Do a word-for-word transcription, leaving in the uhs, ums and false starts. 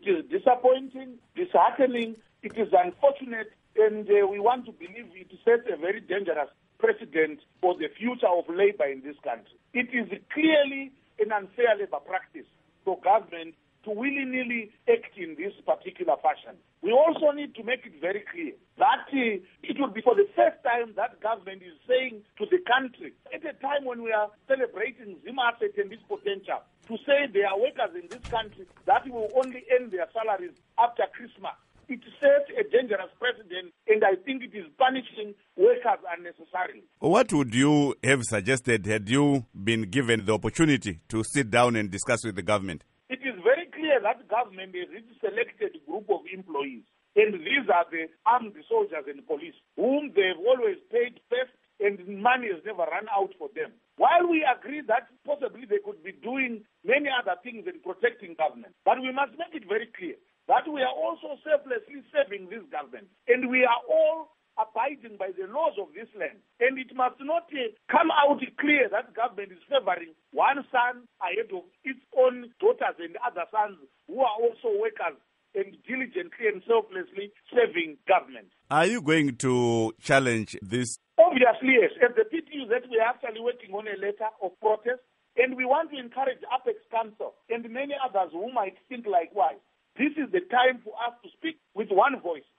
is disappointing, disheartening, it is unfortunate, and uh, we want to believe it sets a very dangerous precedent for the future of labor in this country. It is clearly an unfair labor practice for government to willy-nilly act in this particular fashion. We also need to make it very clear that uh, it will be for the first time that government is saying to the country, at a time when we are celebrating Zima asset and its potential, to say there are workers in this country that will only earn their salaries after Christmas. It sets a dangerous precedent, and I think it is punishing workers unnecessarily. What would you have suggested had you been given the opportunity to sit down and discuss with the government? It is very clear that government is a selected group of employees, and these are the armed soldiers and police, whom they've always paid first, and money has never run out for them. While we agree that possibly they could be doing many other things in protecting government, but we must make it very clear that we are also selflessly serving this government, and we are all abiding by the laws of this land. And it must not uh, come out clear that government is favoring one son ahead of its own daughters and other sons who are also workers and diligently and selflessly serving government. Are you going to challenge this? Obviously, yes. As the P T U Z, we are actually working on a letter of protest, and we want to encourage Apex Council and many others who might think likewise. This is the time for us to speak with one voice